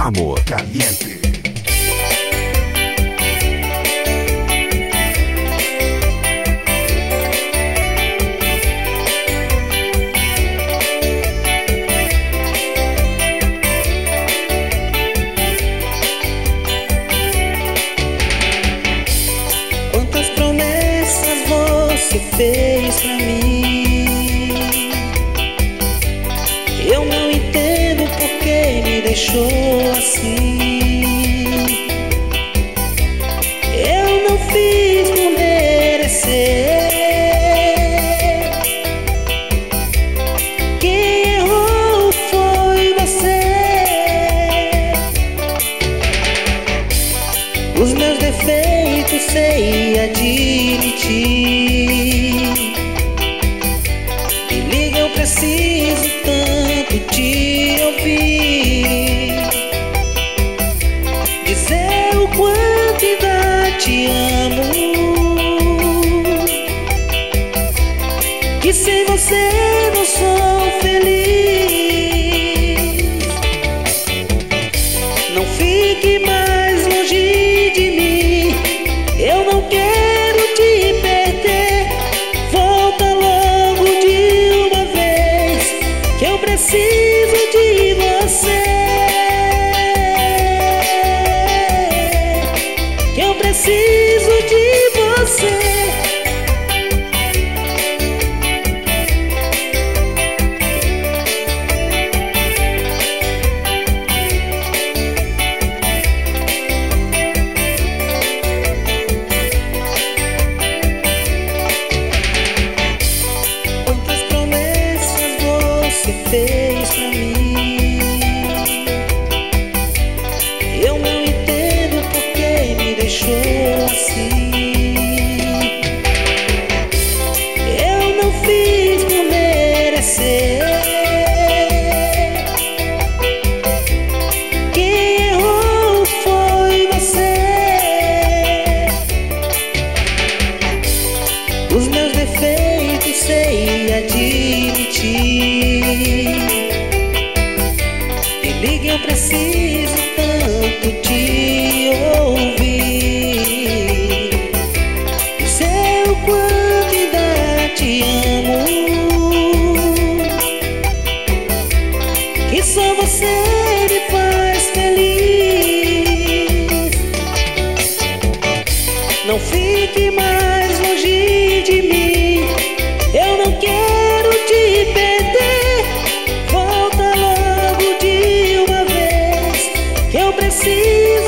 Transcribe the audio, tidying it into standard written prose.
Amor Caliente. Quantas promessas você fez pra mim? Eu não entendo por que me deixou assim. Eu não fiz por merecer. Quem errou foi você. Os meus defeitos sei admitir. Me liga, eu preciso tanto te ouvir, dizer o quanto ainda te amo, que sem você não sou feliz. Não fique mais longe de mim, eu não quero te perder. Volta logo de uma vez, que eu preciso de você, que eu preciso de você. Quantas promessas você fez pra mim? Eu não entendo por que me deixou assim. Eu não fiz por merecer. Quem errou foi você. Os meus defeitos sei admitir. Me liga, eu preciso tanto te ouvir, dizer o quanto ainda te amo, que só você me faz feliz. Não fique mais longe de mim, eu não quero te perder. Volta logo de uma vez, que eu preciso